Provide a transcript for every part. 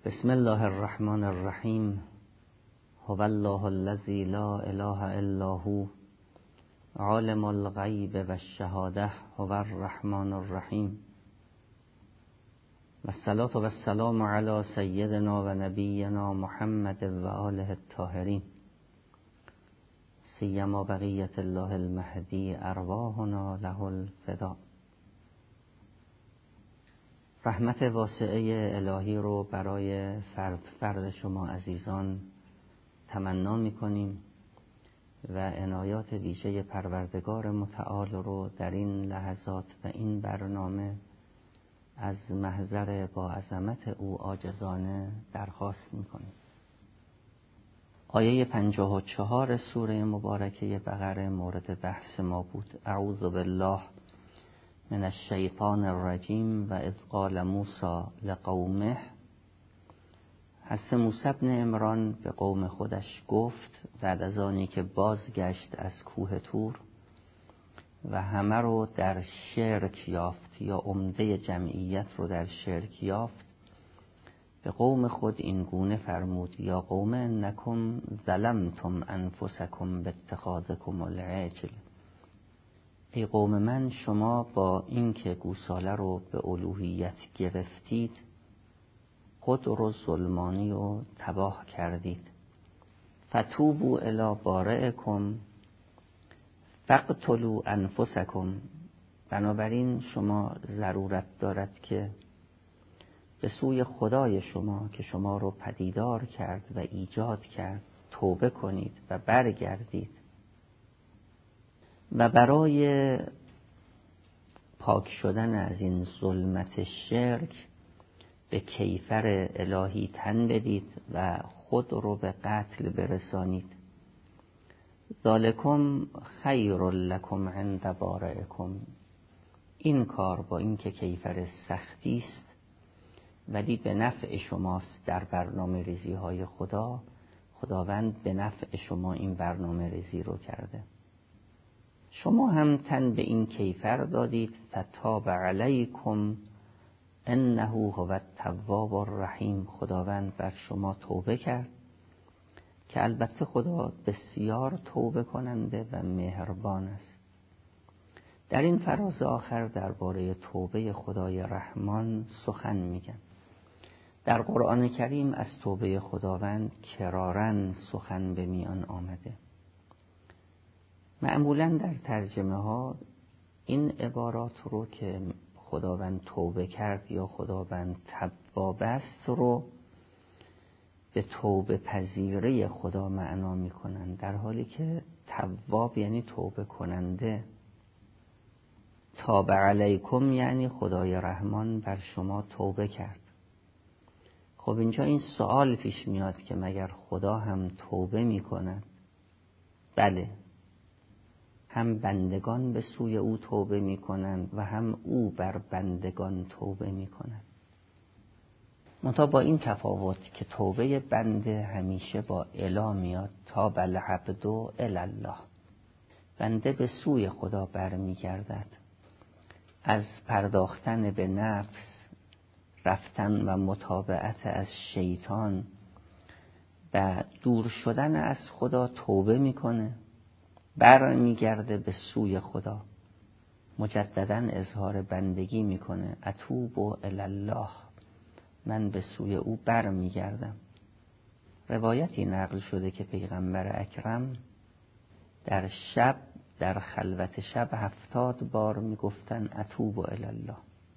بسم الله الرحمن الرحیم. هو الله الذی لا اله الا هو عالم الغیب و الشهاده هو الرحمن الرحیم. و الصلاة و السلام علی سیدنا و نبینا محمد و آله الطاهرین، سیما بقیت الله المهدی ارواحنا له الفدا. رحمت واسعه الهی رو برای فرد شما عزیزان تمنا می‌کنیم و عنایات ویژه پروردگار متعال رو در این لحظات و این برنامه از محضر با عظمت او عاجزانه درخواست می‌کنیم. آیه 54 سوره مبارکه بقره مورد بحث ما بود. اعوذ بالله من الشیطان الرجیم و اذ قال موسی لقومه. حضرت موسی بن عمران به قوم خودش گفت بعد از آنی که بازگشت از کوه طور و همه رو در شرک یافت یا عمده جمعیت رو در شرک یافت، به قوم خود این گونه فرمود: یا قوم انکم ظلمتم انفسکم باتخاذکم العجل. ای قوم من، شما با اینکه گوساله رو به الوهیت گرفتید خود رو ظلمانی و تباه کردید. فتوبوا الی بارئکم فاقتلوا انفسکم. بنابراین شما ضرورت دارد که به سوی خدای شما که شما رو پدیدار کرد و ایجاد کرد توبه کنید و برگردید و برای پاک شدن از این ظلمت شرک به کیفر الهی تن بدید و خود رو به قتل برسانید. ذالکم خیر لکم عند بارئکم. این کار با اینکه کیفر سختی است ولی به نفع شماست. در برنامه ریزی های خداوند به نفع شما این برنامه ریزی رو کرده. شما هم تن به این کیفر دادید. فتاب علیکم انه هو التواب الرحیم. خداوند بر شما توبه کرد که البته خدا بسیار توبه کننده و مهربان است. در این فراز آخر درباره توبه خدای رحمان سخن میگن. در قرآن کریم از توبه خداوند کراراً سخن به میان آمده. معمولاً در ترجمه ها این عبارات رو که خداوند توبه کرد یا خداوند تواب است رو به توبه پذیری خدا معنا میکنن، در حالی که تواب یعنی توبه کننده. تاب علیکم یعنی خدای رحمان بر شما توبه کرد. خب اینجا این سوال پیش میاد که مگر خدا هم توبه میکند؟ بله، هم بندگان به سوی او توبه میکنند و هم او بر بندگان توبه میکند. منتها با این تفاوت که توبه بنده همیشه با الی میاد. تاب العبد الی الله. بنده به سوی خدا برمیگردد. از پرداختن به نفس، رفتن و متابعت از شیطان و دور شدن از خدا توبه میکنه، برمیگرده به سوی خدا، مجددا اظهار بندگی میکنه. اتوب الی الله، من به سوی او برمیگردم. روایتی نقل شده که پیغمبر اکرم در شب، در خلوت شب 70 بار میگفتن اتوب الی الله.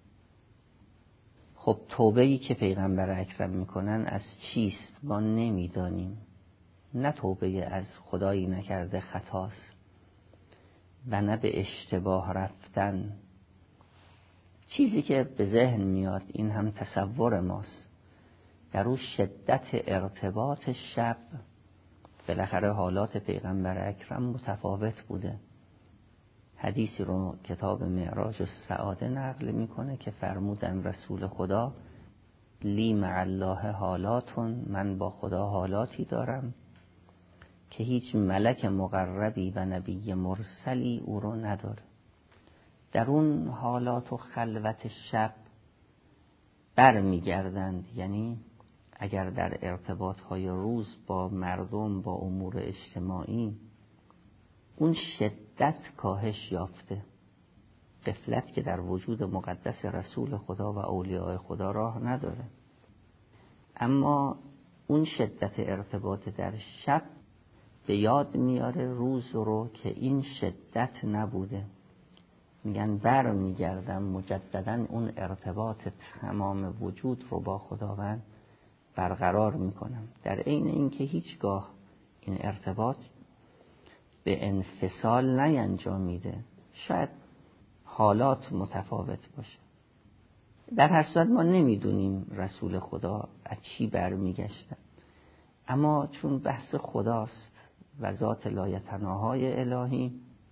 خب توبه‌ای که پیغمبر اکرم میکنن از چیست ما نمیدانیم. نه توبه از خدایی نکرده خطاست و نه به اشتباه رفتن. چیزی که به ذهن میاد این هم تصور ماست. در اون شدت ارتباط شب، بالاخره حالات پیغمبر اکرم متفاوت بوده. حدیثی رو کتاب معراج السعاده نقل میکنه که فرمودن رسول خدا: لی مع الله حالاتون، من با خدا حالاتی دارم که هیچ ملک مقربی و نبی مرسلی او رو نداره. در اون حالات و خلوت شب بر میگردند، یعنی اگر در ارتباطهای روز با مردم، با امور اجتماعی اون شدت کاهش یافته، غفلت که در وجود مقدس رسول خدا و اولیاء خدا راه نداره، اما اون شدت ارتباط در شب به یاد میاره روز رو که این شدت نبوده. میگن بر میگردم مجددا اون ارتباط تمام وجود رو با خداوند برقرار میکنم، در عین اینکه هیچگاه این ارتباط به انفصال نینجامیده، شاید حالات متفاوت باشه. در هر صورت ما نمیدونیم رسول خدا از چی برمیگشتن، اما چون بحث خداست و ذات لایتناهای الهی،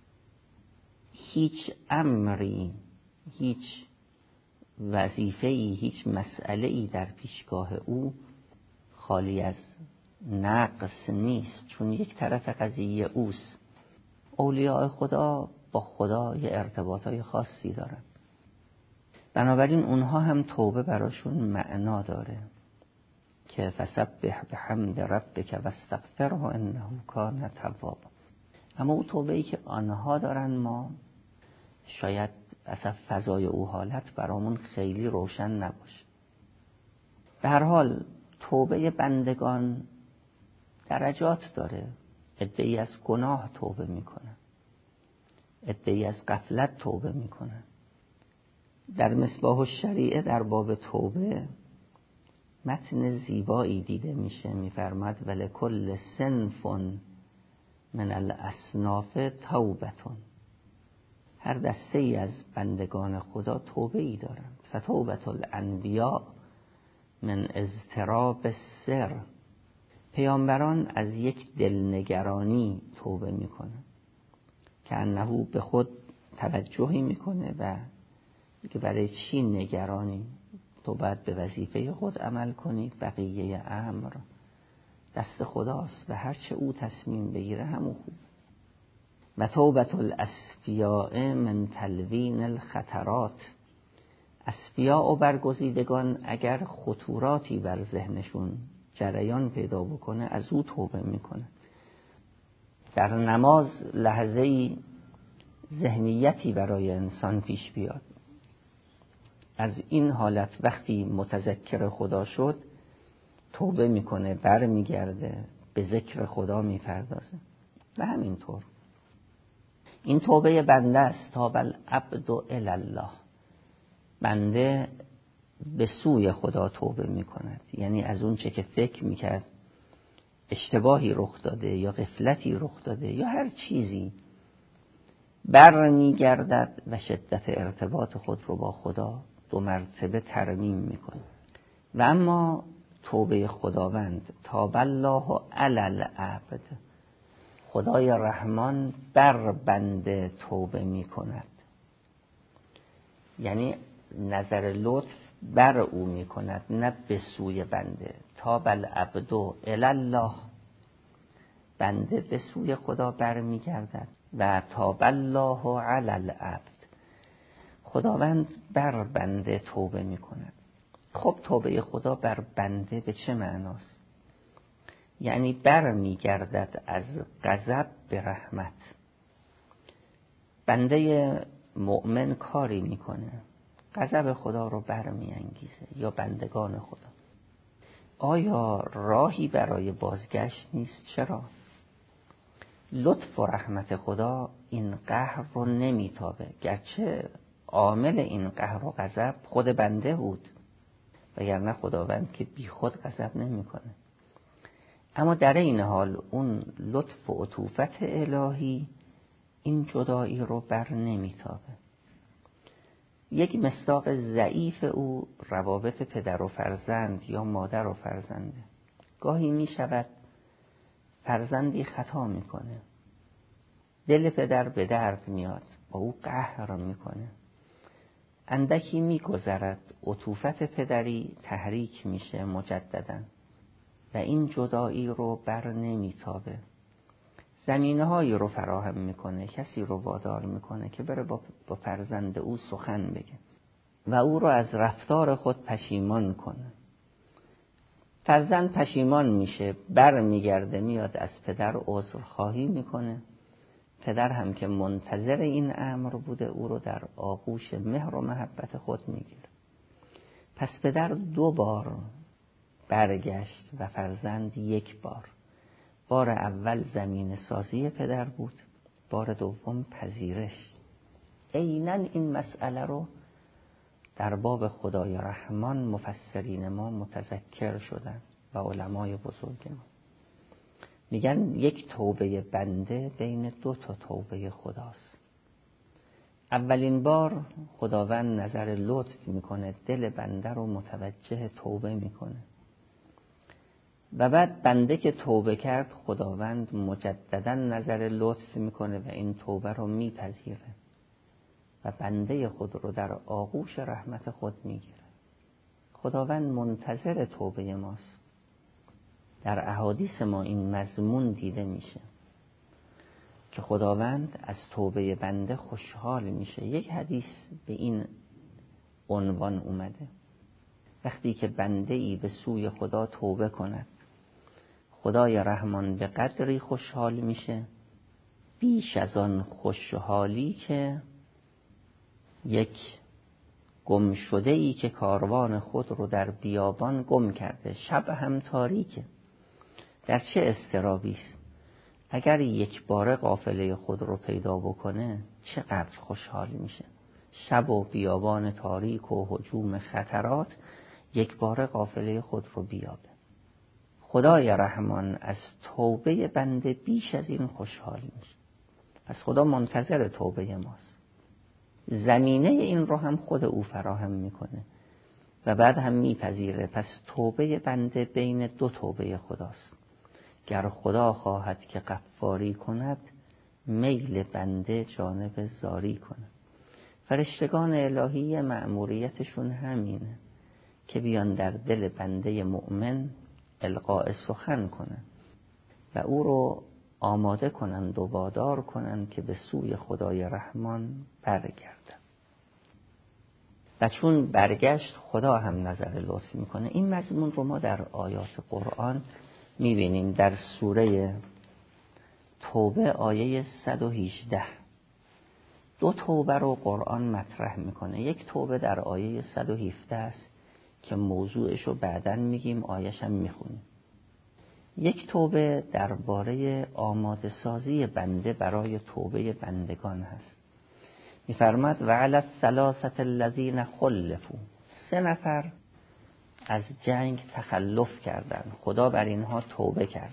هیچ امری، هیچ وظیفه‌ای، هیچ مسئله‌ای در پیشگاه او خالی از نقص نیست، چون یک طرف قضیه اوست. اولیاء خدا با خدا یه ارتباطای خاصی دارن، بنابراین اونها هم توبه براشون معنا داره که فسبح بحمد ربک واستغفره انه کان توابا. اما اون توبه‌ای که آنها دارن ما شاید اصلا فضای او حالت برامون خیلی روشن نباشه. به هر حال توبه بندگان درجات داره. عده‌ای از گناه توبه میکنن، عده‌ای از غفلت توبه میکنن. در مصباح الشریعه در باب توبه متن زیبایی دیده میشه، میفرماد ولکل صنف من الاصناف توبتون. هر دسته ای از بندگان خدا توبه ای دارند. فتوبت الانبیاء من اضطراب السر. پیامبران از یک دلنگرانی توبه میکنن که انه به خود توجهی میکنه و که برای چی نگرانی؟ تو باید به وظیفه خود عمل کنید، بقیه امر دست خداست و هرچه او تصمیم بگیره همون خوب. و توبت الاصفیاء من تلوین الخطرات. اصفیاء و برگزیدگان اگر خطوراتی بر ذهنشون جریان پیدا بکنه از او توبه میکنه. در نماز لحظه‌ای ذهنیتی برای انسان پیش بیاد، از این حالت وقتی متذکر خدا شد توبه میکنه، بر میگرده، به ذکر خدا میپردازه. و همینطور این توبه بنده است. تاب العبد الی الله. بنده به سوی خدا توبه میکند، یعنی از اون چه که فکر میکرد اشتباهی رخ داده یا غفلتی رخ داده یا هر چیزی، بر میگردد و شدت ارتباط خود رو با خدا 2 مرتبه ترمیم میکنه. و اما توبه خداوند تاب الله علی العبد، خدای رحمان بر بنده توبه میکند، یعنی نظر لطف بر او میکند نه به سوی بنده. تاب العبد الی الله، بنده به سوی خدا بر میگردد. و تاب الله علی العبد، خداوند بر بنده توبه میکند. خب توبه خدا بر بنده به چه معناست؟ یعنی بر میگردد از غضب به رحمت. بنده مؤمن کاری میکنه، غضب خدا رو بر میانگیزه، یا بندگان خدا. آیا راهی برای بازگشت نیست؟ چرا؟ لطف و رحمت خدا این قهر رو نمیتابه، گرچه عامل این قهر و غضب خود بنده بود، وگرنه خداوند که بی خود غضب نمیکنه. اما در این حال اون لطف و عطوفت الهی این جدایی رو بر نمیتابه. یک مصداق ضعیف او روابط پدر و فرزند یا مادر و فرزنده. گاهی می شود فرزندی خطا میکنه، دل پدر به درد میاد، با او قهر میکنه، اندکی میگذرد عطوفت پدری تحریک میشه مجددا و این جدایی رو بر نمیتابه. زمینه‌هایی رو فراهم میکنه، کسی رو وادار میکنه که بره با فرزند او سخن بگه و او رو از رفتار خود پشیمان کنه. فرزند پشیمان میشه، بر میگرده میاد از پدر عذرخواهی میکنه. پدر هم که منتظر این امر بوده او رو در آغوش مهر و محبت خود میگیره. پس پدر 2 بار برگشت و فرزند 1 بار. بار اول زمین سازی پدر بود، بار دوم پذیرش. عیناً این مسئله رو در باب خدای رحمان مفسرین ما متذکر شدن و علمای بزرگ ما میگن یک توبه بنده بین 2 تا توبه خداست. اولین بار خداوند نظر لطف میکنه، دل بنده رو متوجه توبه میکنه و بعد بنده که توبه کرد خداوند مجددا نظر لطف میکنه و این توبه رو میپذیره و بنده خود رو در آغوش رحمت خود میگیره. خداوند منتظر توبه ماست. در احادیث ما این مضمون دیده میشه که خداوند از توبه بنده خوشحال میشه. یک حدیث به این عنوان اومده: وقتی که بنده ای به سوی خدا توبه کند، خدای رحمان به قدری خوشحال میشه بیش از آن خوشحالی که یک گم شده ای که کاروان خود رو در بیابان گم کرده، شب هم تاریکه، در چه اضطرابی است. اگر یک بار قافله خود رو پیدا بکنه چقدر خوشحال میشه. شب و بیابان تاریک و هجوم خطرات، یک بار قافله خود رو بیابه. خدای رحمان از توبه بنده بیش از این خوشحال میشه. پس خدا منتظر توبه ماست. زمینه این رو هم خود او فراهم میکنه و بعد هم میپذیره. پس توبه بنده بین 2 توبه خداست. گر خدا خواهد که غفاری کند، میل بنده جانب زاری کند. فرشتگان الهی مأموریتشون همینه که بیان در دل بنده مؤمن القاء سخن کنن و او رو آماده کنند و وادار کنند که به سوی خدای رحمان برگردن. و چون برگشت خدا هم نظر لطف میکنه. این مضمون رو ما در آیات قرآن میبینیم. در سوره توبه آیه 118 2 توبه رو قرآن مطرح میکنه. یک توبه در آیه 117 است که موضوعش رو بعداً میگیم، آیه‌ش هم میخونیم. یک توبه درباره آماده سازی بنده برای توبه بندگان هست. میفرماد و علی الثلاثه الذین خلفوا، 3 نفر از جنگ تخلف کردند، خدا بر اینها توبه کرد.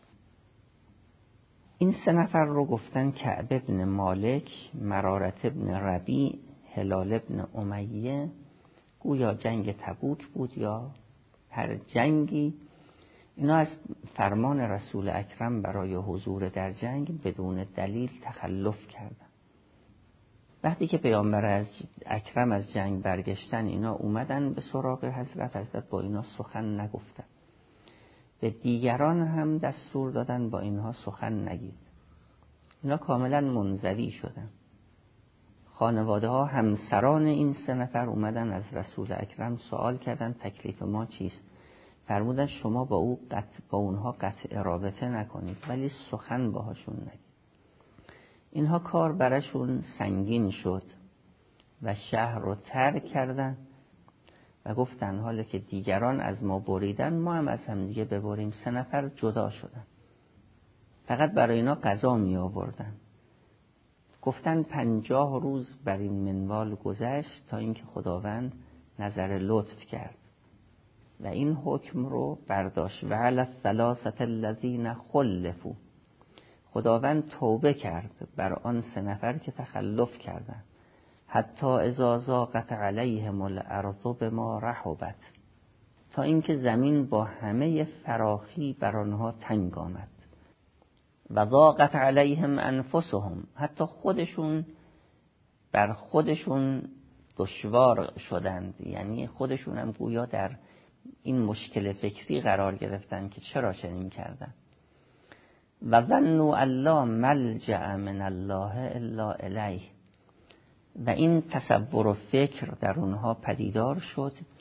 این 3 نفر رو گفتن کعب ابن مالک، مرارة ابن ربیع، هلال ابن امیه. گویا جنگ تبوک بود یا هر جنگی. اینا از فرمان رسول اکرم برای حضور در جنگ بدون دلیل تخلف کردن. وقتی که پیامبر اکرم از جنگ برگشتن، اینا اومدن به سراغ حضرت با اینا سخن نگفتن. به دیگران هم دستور دادن با اینها سخن نگید. اینا کاملا منزوی شدن. خانواده ها همسران این 3 نفر اومدن از رسول اکرم سوال کردن تکلیف ما چیست؟ فرمودن شما با اونها قطع رابطه نکنید ولی سخن باهاشون نگید. اینها کار براشون سنگین شد و شهر رو ترک کردن و گفتن حالا که دیگران از ما بریدن ما هم از هم دیگه ببریم. 3 نفر جدا شدن. فقط برای اینا غذا می آوردن. گفتن 50 روز بر این منوال گذشت تا اینکه خداوند نظر لطف کرد و این حکم رو برداشت و علی الثلاثه الذین خلفوا. خداوند توبه کرد بر آن 3 نفر که تخلف کردند. حتی اذا ضاقت علیهم الارض بما رحبت، تا اینکه زمین با همه فراخی بر آنها تنگ آمد. و ضاقت علیهم انفسهم، حتی خودشون بر خودشون دشوار شدند. یعنی خودشون هم گویا در این مشکل فکری قرار گرفتن که چرا چنین کردن. و ظنوا الا ملجأ من الله الا الیه، و این تصور و فکر در اونها پدیدار شد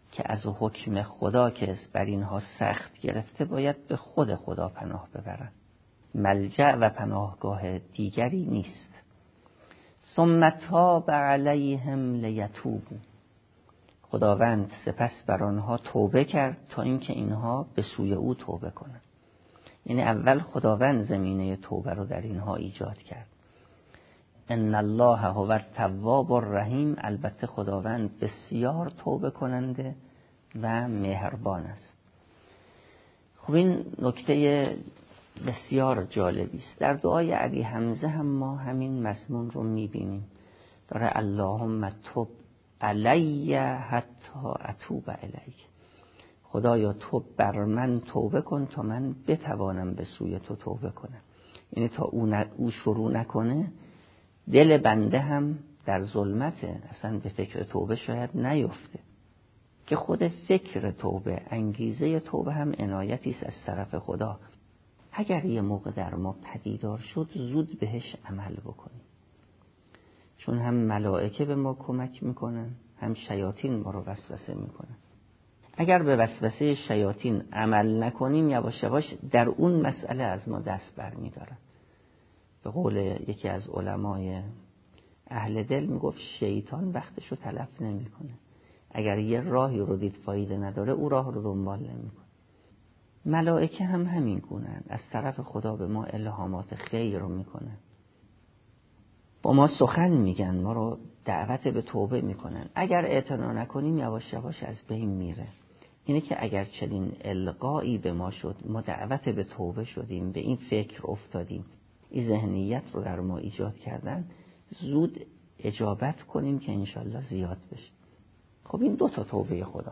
که از حکم خدا که بر اینها سخت گرفته باید به خود خدا پناه ببرن. ملجأ و پناهگاه دیگری نیست. ثم تاب علیهم لیتوبوا. خداوند سپس بر آنها توبه کرد تا اینکه اینها به سوی او توبه کنند. یعنی اول خداوند زمینه توبه رو در اینها ایجاد کرد. ان الله هو التواب الرحیم. البته خداوند بسیار توبه کننده و مهربان است. خب این نکته بسیار جالبی است. در دعای ابی حمزه هم ما همین مضمون رو می‌بینیم. داره اللهم تب علی حتی اتوب الیک. خدایا تو بر من توبه کن تا من بتوانم به سوی تو توبه کنم. یعنی تا او شروع نکنه دل بنده هم در ظلمته، اصلا به فکر توبه شاید نیفته. که خود فکر توبه، انگیزه توبه هم عنایتی است از طرف خدا. اگر یه موقع در ما پدیدار شد زود بهش عمل بکنیم، چون هم ملائکه به ما کمک میکنن هم شیاطین ما رو وسوسه میکنن. اگر به وسوسه شیاطین عمل نکنیم یواش یواش در اون مسئله از ما دست بر میدارن. به قول یکی از علمای اهل دل میگفت شیطان وقتشو تلف نمیکنه. اگر یه راهی رو دید فایده نداره او راه رو دنبال نمیکنه. ملائکه هم همین گونن، از طرف خدا به ما الهامات خیر رو میکنن، با ما سخن میگن، ما رو دعوت به توبه میکنن. اگر اعتنا نکنیم یواش یواش از بین میره. اینه که اگر چنین القایی به ما شد، ما دعوت به توبه شدیم، به این فکر افتادیم، این ذهنیت رو در ما ایجاد کردن، زود اجابت کنیم که انشالله زیاد بشه. خب این دو تا توبه خدا،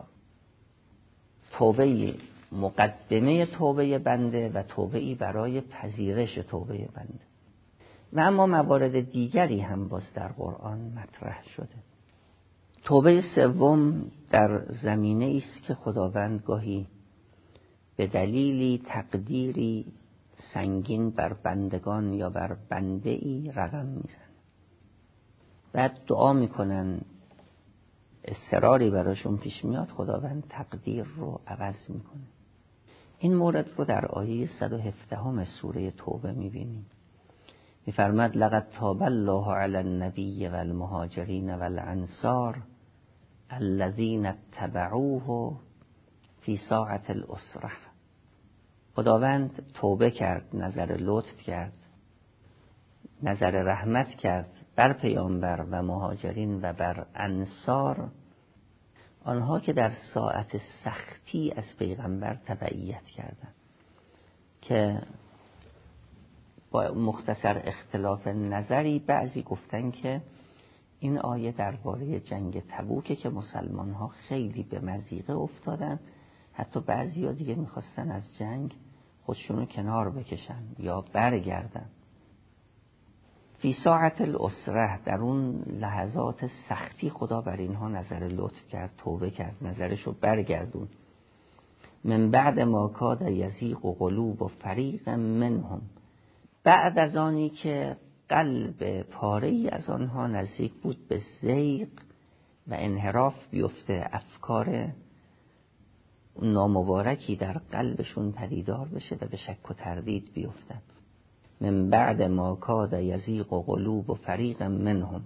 توبه مقدمه توبه بنده و توبه‌ای برای پذیرش توبه بنده. و اما موارد دیگری هم باز در قرآن مطرح شده. توبه سوم در زمینه است که خداوند گاهی به دلیلی تقدیری سنگین بر بندگان یا بر بنده‌ای رقم میزن، بعد دعا میکنن، اضطراری براشون پیش میاد، خداوند تقدیر رو عوض میکنه. این مورد رو در آیه 117 سوره توبه میبینیم. میفرماد لقد تاب الله علی النبی و المهاجرین و الانصار الذین اتبعوه فی ساعة العسرة. خداوند توبه کرد، نظر لطف کرد، نظر رحمت کرد بر پیامبر و مهاجرین و بر انصار، آنها که در ساعت سختی از پیغمبر تبعیت کردند. که با مختصر اختلاف نظری بعضی گفتن که این آیه درباره جنگ تبوکه که مسلمان ها خیلی به مضیقه افتادن، حتی بعضی ها دیگه میخواستن از جنگ خودشونو کنار بکشن یا برگردن. فی ساعت العسره، در اون لحظات سختی خدا بر اینها نظر لطف کرد، توبه کرد، نظرشو برگردون. من بعد ما کاد یزیغ و قلوب فریق منهم، بعد از آنی که قلب پاره‌ای از آنها نزدیک بود به زیغ و انحراف بیفته، افکار نامبارکی در قلبشون پدیدار بشه و به شک و تردید بیفتن. من بعد ما کاد یزیغ و قلوب فریق منهم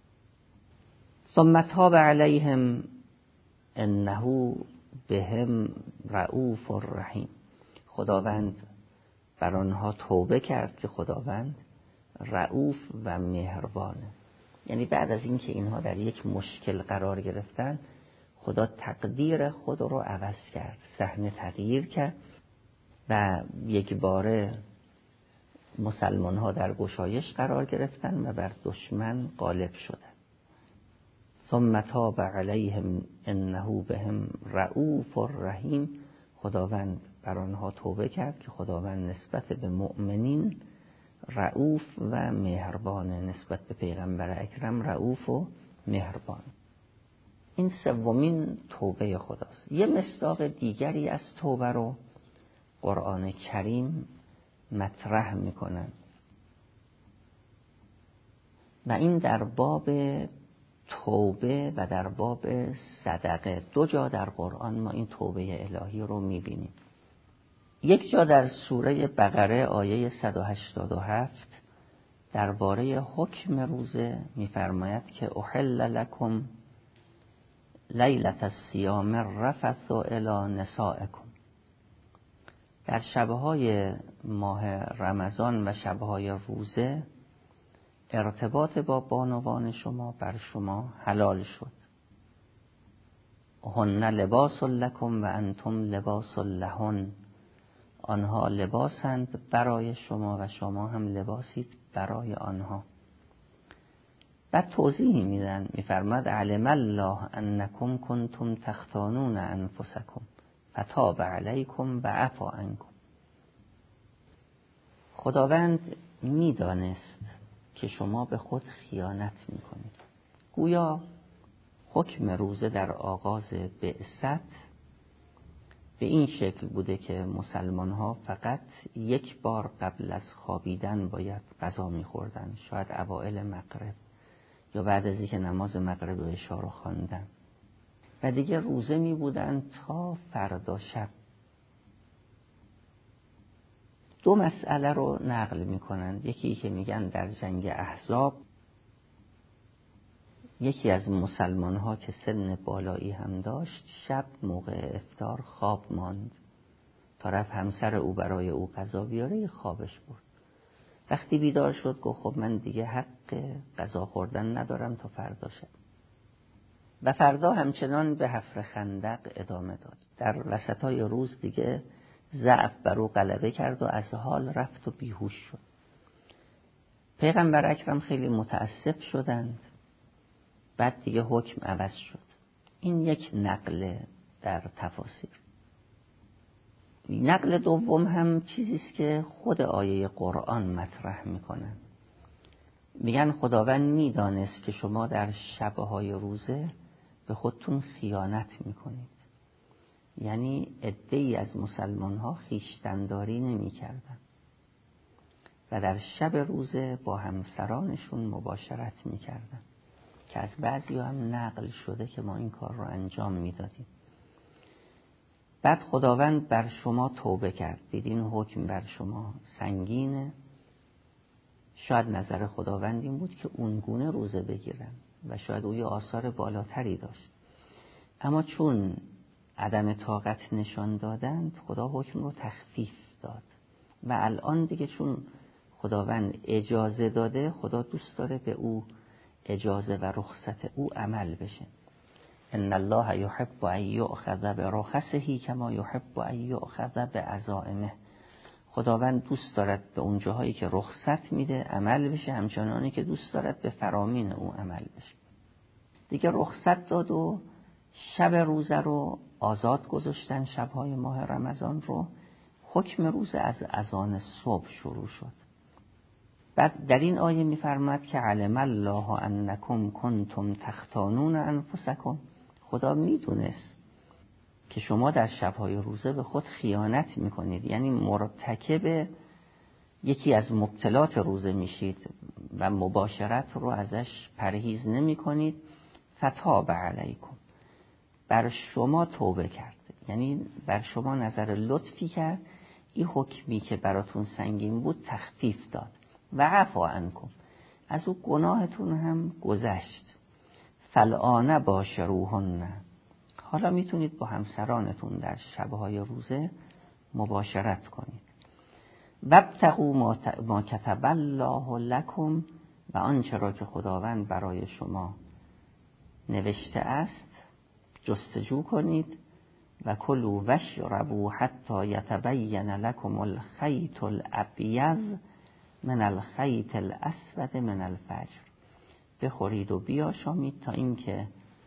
ثم تاب علیهم انه بهم رؤوف رحیم. خداوند بر آنها توبه کرد که خداوند رؤوف و مهربانه. یعنی بعد از اینکه اینها در یک مشکل قرار گرفتن، خدا تقدیر خود رو عوض کرد، صحنه تغییر کرد و یک باره مسلمان ها در گشایش قرار گرفتن و بر دشمن غالب شدن. ثم تاب علیهم انه بهم رؤوف رحیم. خداوند بر آنها توبه کرد که خداوند نسبت به مؤمنین رؤوف و مهربان، نسبت به پیغمبر اکرم رؤوف و مهربان. این سومین توبه خداست. یه مصداق دیگری از توبه رو قرآن کریم مطرح میکنن و این در باب توبه و در باب صدقه. 2 جا در قرآن ما این توبه الهی رو میبینیم. یک جا در سوره بقره آیه 187 درباره حکم روزه میفرماید که احل لکم لیلة الصیام الرفث الی نسائکم. در شبهای ماه رمضان و شبهای روزه ارتباط با بانوان شما بر شما حلال شد. هن لباس لکم و انتم لباس لهن. آنها لباسند برای شما و شما هم لباسید برای آنها. بعد توضیح میدن، میفرماد علم الله انکم کنتم تختانون انفسکم فتاب علیکم و عفا عنکم. خداوند میدانست که شما به خود خیانت میکنید. گویا حکم روزه در آغاز بعثت به این شکل بوده که مسلمان ها فقط یک بار قبل از خوابیدن باید غذا میخوردن، شاید اوائل مغرب یا بعد از اینکه نماز مغرب و عشا رو خواندن، و دیگه روزه می بودن تا فردا شب. 2 مسئله رو نقل می کنند. یکی که میگن در جنگ احزاب یکی از مسلمان ها که سن بالایی هم داشت شب موقع افطار خواب ماند. طرف همسر او برای او غذا بیاره، خوابش برد. وقتی بیدار شد گفت خب من دیگه حق غذا خوردن ندارم تا فردا شب. و فردا همچنان به حفر خندق ادامه داد. در وسطای روز دیگه ضعف بر او غلبه کرد و از حال رفت و بیهوش شد. پیغمبر اکرم خیلی متاسف شدند. بعد دیگه حکم عوض شد. این یک نقل در تفاسیر. نقل دوم هم چیزیست که خود آیه قرآن مطرح میکنن. میگن خداوند میدانست که شما در شبهای روزه به خودتون خیانت میکنید. یعنی عده‌ای از مسلمان ها خویشتن‌داری نمی‌کردن و در شب روزه با همسرانشون مباشرت می‌کردن که از بعضی هم نقل شده که ما این کار رو انجام میدادیم. بعد خداوند بر شما توبه کرد. دیدین حکم بر شما سنگینه. شاید نظر خداوند این بود که اونگونه روزه بگیرن و شاید او یه آثار بالاتری داشت، اما چون عدم طاقت نشان دادند خدا حکم رو تخفیف داد. و الان دیگه چون خداوند اجازه داده، خدا دوست داره به او اجازه و رخصت او عمل بشه. ان الله یحب ان یؤخذ برخصه کما یحب ان یؤخذ بعزائمه. خداوند دوست دارد به اون جاهایی که رخصت میده عمل بشه، همچنانی که دوست دارد به فرامین او عمل بشه. دیگه رخصت داد و شب روزه رو آزاد گذاشتن، شبهای ماه رمضان رو. حکم روزه از اذان صبح شروع شد. بعد در این آیه میفرماد که علم الله انکم کنتم تختانون انفسکم. خدا میدونست که شما در شبهای روزه به خود خیانت میکنید، یعنی مرتکب یکی از مبتلات روزه میشید و مباشرت رو ازش پرهیز نمیکنید. فتاب علیکم، بر شما توبه کرد، یعنی بر شما نظر لطفی کرد. این حکمی که براتون سنگین بود تخفیف داد. و عفا عنکم، از او گناهتون هم گذشت. فالآن باشروهن، حالا میتونید با همسرانتون در شبهای روزه مباشرت کنید. وابتغوا ما کتب الله لکم، و آنچه را که خداوند برای شما نوشته است جستجو کنید. و کلوا واشربوا حتی یتبین لکم الخیط الابیض من الخیط الاسود من الفجر. بخورید و بیاشامید تا اینکه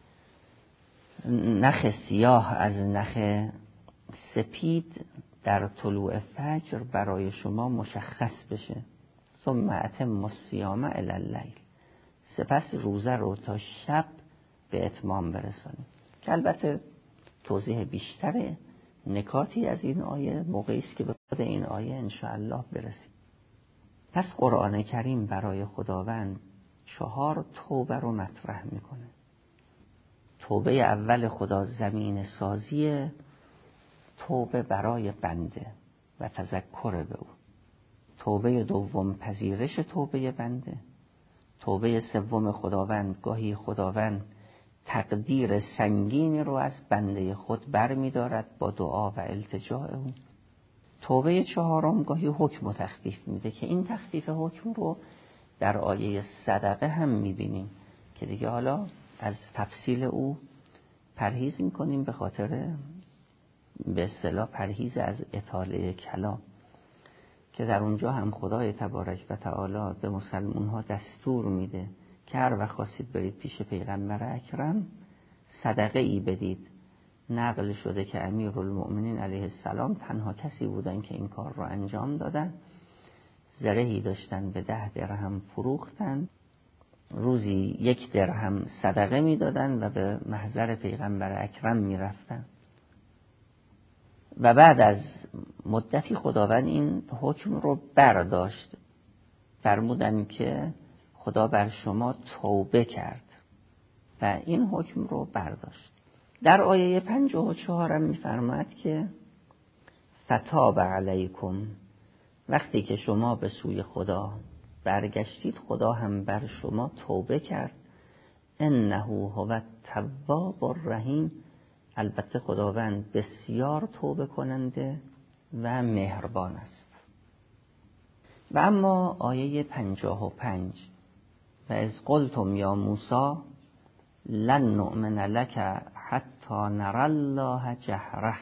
نخ سیاه از نخ سپید در طلوع فجر برای شما مشخص بشه. ثم اتموا الصیام الی اللیل، سپس روزه رو تا شب به اتمام برسانید. که البته توضیح بیشتر نکاتی از این آیه موقعی است که به خود این آیه ان شاء الله برسیم. پس قرآن کریم برای خداوند 4 توبه رو مطرح میکنه. توبه اول خدا زمین سازیه، توبه برای بنده و تذکر به او. توبه دوم پذیرش توبه بنده. توبه سوم خداوند، گاهی خداوند تقدیر سنگینی رو از بنده خود بر می دارد با دعا و التجاع او. توبه 4 گاهی حکم و تخفیف میده که این تخفیف حکم رو در آیه صدقه هم میبینیم که دیگه حالا از تفصیل او پرهیز میکنیم به خاطر به اصطلاح پرهیز از اطاله کلام، که در اونجا هم خدای تبارک و تعالی به مسلمون ها دستور میده که هر وقت خواستید برید پیش پیغمبر اکرم صدقه ای بدید. نقل شده که امیرالمؤمنین علیه السلام تنها کسی بودن که این کار رو انجام دادن. زرهی داشتن به 10 درهم فروختن، روزی 1 درهم صدقه میدادن و به محضر پیغمبر اکرم میرفتن. و بعد از مدتی خداوند این حکم رو برداشت، فرمودن که خدا بر شما توبه کرد و این حکم رو برداشت. در آیه 54 هم میفرماید که فتاب علیکم، وقتی که شما به سوی خدا برگشتید خدا هم بر شما توبه کرد. انه هو التواب الرحیم، البته خداوند بسیار توبه کننده و مهربان است. و اما آیه 55 و از قلتم یا موسی لن نؤمن لك حتی نری الله جهره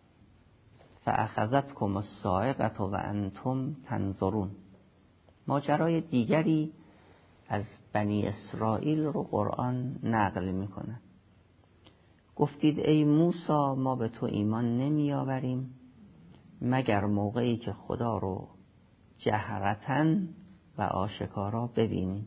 فاخذتكم الصاعقه و انتم تنظرون. ماجرای دیگری از بنی اسرائیل رو قرآن نقل میکنه. گفتید ای موسی ما به تو ایمان نمی آوریم مگر موقعی که خدا رو جهرتن و آشکارا ببینیم.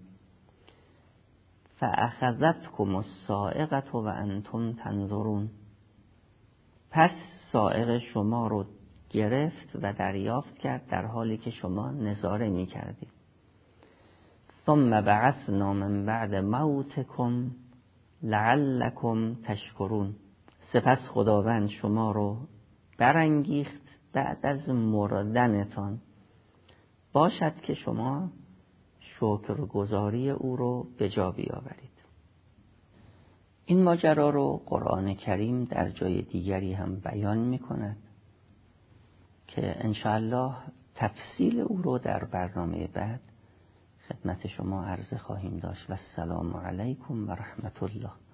فاخذتكم الصاعقه و انتم تنظرون، پس صاعقه شما رو گرفت و دریافت کرد در حالی که شما نظاره می کردید. ثم بعثنا من بعد موتکم لعلکم تشکرون، سپس خداوند شما رو برانگیخت بعد از مردنتان، باشد که شما شکرگزاری او رو به جا بیاورید. این ماجرا رو قرآن کریم در جای دیگری هم بیان می کند که انشاءالله تفصیل او رو در برنامه بعد خدمت شما عرض خواهیم داشت. و السلام علیکم و رحمت الله.